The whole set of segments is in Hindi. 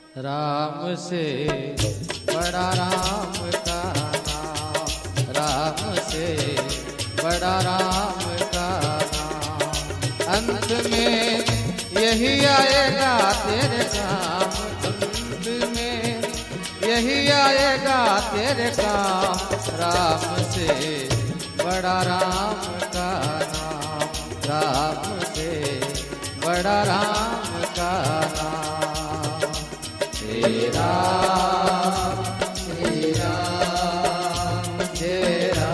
राम से बड़ा राम का नाम, राम से बड़ा राम का नाम। अंत में यही आएगा तेरे काम, अंत में यही आएगा तेरे काम। राम से बड़ा राम का नाम, राम से बड़ा राम का नाम। तेरा तेरा तेरा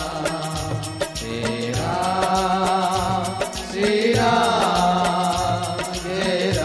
तेरा श्री राम तेरा।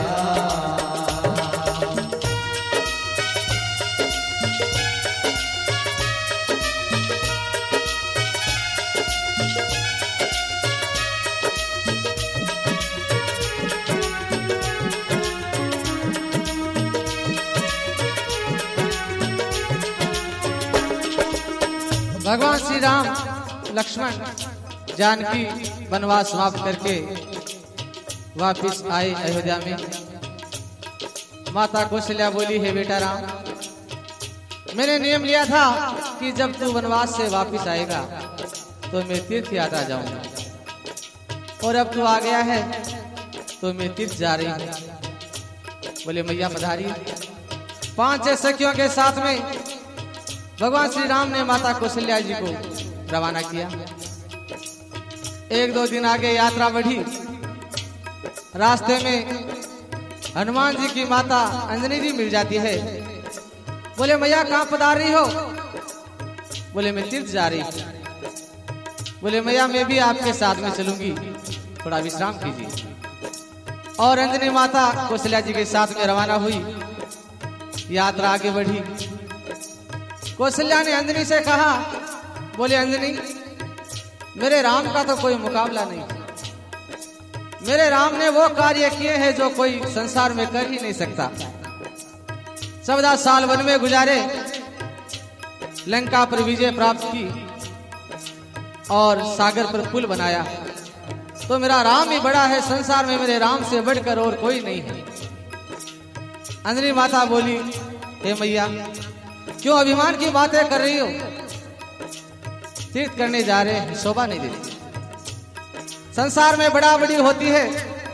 भगवान श्री राम लक्ष्मण जानकी वनवास समाप्त करके वापिस आए अयोध्या में। माता कौशल्या बोली, है बेटा राम, मैंने नियम लिया था कि जब तू वनवास से वापिस आएगा तो मैं तीर्थ यात्रा जाऊंगा, और अब तू आ गया है तो मैं तीर्थ जा रही हूँ। बोले मैया पधारी। 5 सखियों के साथ में भगवान श्री राम ने माता कौशल्या जी को रवाना किया। 1-2 दिन आगे यात्रा बढ़ी। रास्ते में हनुमान जी की माता अंजनी जी मिल जाती है। बोले मैया कहाँ पधार रही हो? बोले मैं तीर्थ जा रही हूँ। बोले मैया मैं भी आपके साथ में चलूंगी, थोड़ा विश्राम कीजिए। और अंजनी माता कौशल्या जी के साथ में रवाना हुई। यात्रा आगे बढ़ी। कौशल्या ने अंजनी से कहा, बोले अंजनी मेरे राम का तो कोई मुकाबला नहीं, मेरे राम ने वो कार्य किए हैं जो कोई संसार में कर ही नहीं सकता। 14 साल वन में गुजारे, लंका पर विजय प्राप्त की और सागर पर पुल बनाया। तो मेरा राम ही बड़ा है, संसार में मेरे राम से बढ़कर और कोई नहीं है। अंजनी माता बोली, हे मैया क्यों अभिमान की बातें कर रही हो? तीर्थ करने जा रहे हैं, शोभा नहीं देती। संसार में बड़ा बड़ी होती है।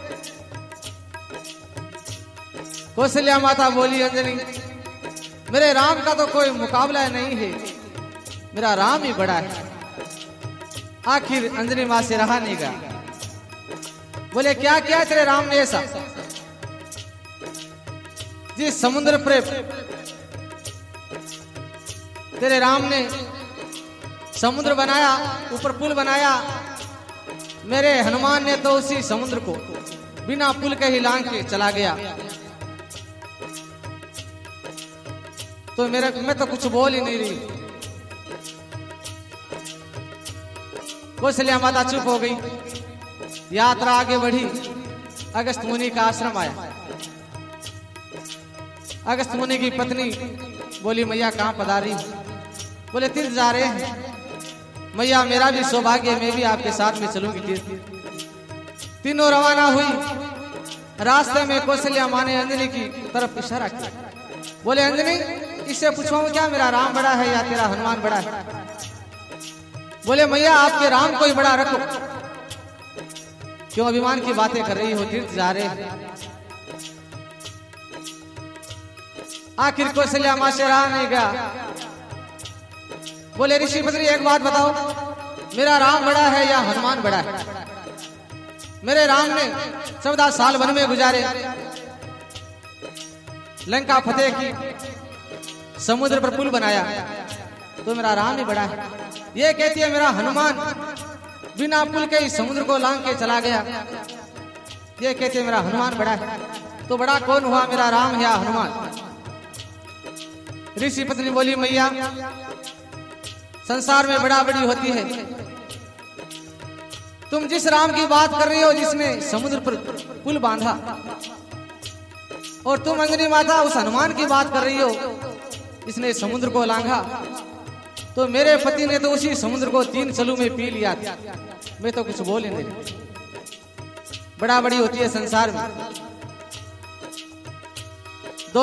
कौशल्या माता बोली, अंजनी मेरे राम का तो कोई मुकाबला नहीं है, मेरा राम ही बड़ा है। आखिर अंजनी मां से रहा नहीं गया। बोले क्या किया तेरे राम ने ऐसा? जिस समुद्र पर तेरे राम ने समुद्र बनाया, ऊपर पुल बनाया, मेरे हनुमान ने तो उसी समुद्र को बिना पुल के ही लांघ के चला गया। तो मैं तो कुछ बोल ही नहीं रही। कौशल्या माता चुप हो गई। यात्रा आगे बढ़ी। अगस्त मुनि का आश्रम आया। अगस्त मुनि की पत्नी बोली, मैया कहाँ पधारी? बोले तीर्थ जा रहे हैं। मैया मेरा भी सौभाग्य है, मैं भी आपके साथ में चलूंगी तीर्थ। तीनों रवाना हुई। रास्ते में कौशल्या मां ने अंजनी की तरफ इशारा किया। बोले अंजनी इससे पूछवाऊं क्या मेरा राम बड़ा है या तेरा हनुमान बड़ा है? बोले मैया आपके राम को ही बड़ा रखो, क्यों अभिमान की बातें कर रही हो? तीर्थ जा रहे हैं। आखिर कौशल्या मां से रहा नहीं गया। बोले ऋषि पत्नी एक बात बताओ, मेरा राम बड़ा है या हनुमान बड़ा है? मेरे राम ने 14 साल वन में गुजारे, लंका फतेह की, समुद्र पर पुल बनाया, तो मेरा राम ही बड़ा है। ये कहती है मेरा हनुमान बिना पुल के ही समुद्र को लांघ के चला गया। ये कहती है मेरा हनुमान बड़ा है। तो बड़ा कौन हुआ, मेरा राम या हनुमान? ऋषि पत्नी बोली, मैया संसार में बड़ा बड़ी होती है। तुम जिस राम की बात कर रही हो जिसने समुद्र पर पुल बांधा, और तुम अंजनी माता उस हनुमान की बात कर रही हो जिसने समुद्र को लांघा। तो मेरे पति ने तो उसी समुद्र को 3 चलू में पी लिया था। मैं तो कुछ बोल ही नहीं। बड़ा बड़ी होती है संसार में।